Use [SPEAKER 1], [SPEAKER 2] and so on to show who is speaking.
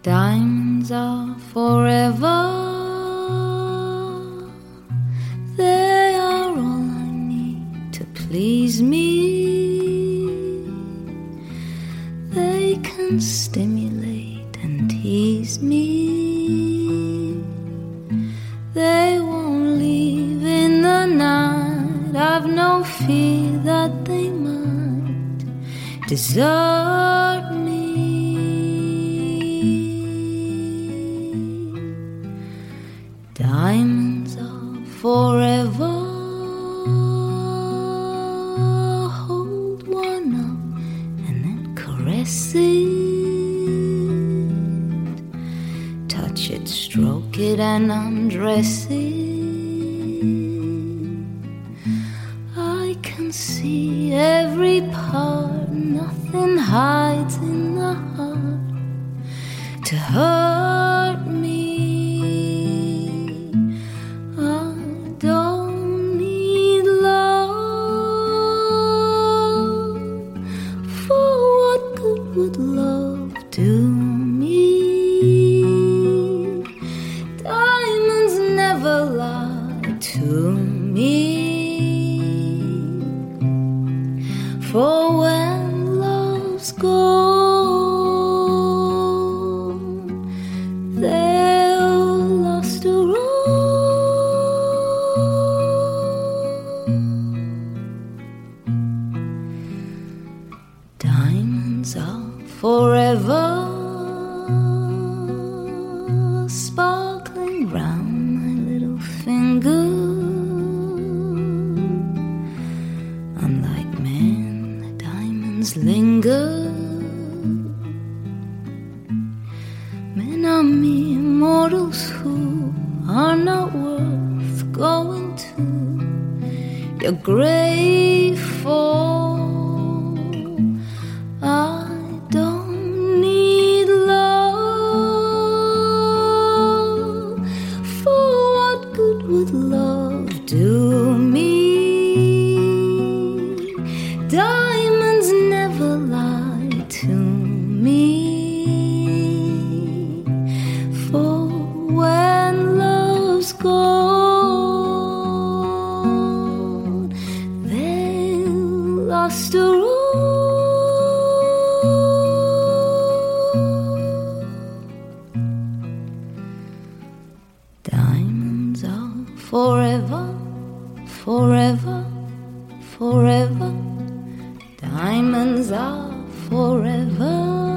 [SPEAKER 1] Diamonds are forever. They are all I need to please me. They can stimulate and tease me. They won't leave in the night. I've no fear that they might desert me. Diamonds are forever. Hold one up and then caress it. Touch it, stroke it and undress it. I can see every part. Nothing hides in the heart to hurt me. Would love do me? Diamonds never lie to me. For when love's gone, they'll last around. Diamonds are forever, sparkling round my little finger. Unlike men, the diamonds linger. Men are mere mortals who are not worth going to your grave for. Would love do me? Diamonds never lie to me. For when love's gone, they'll last around. Diamonds are forever, forever, forever. Diamonds are forever.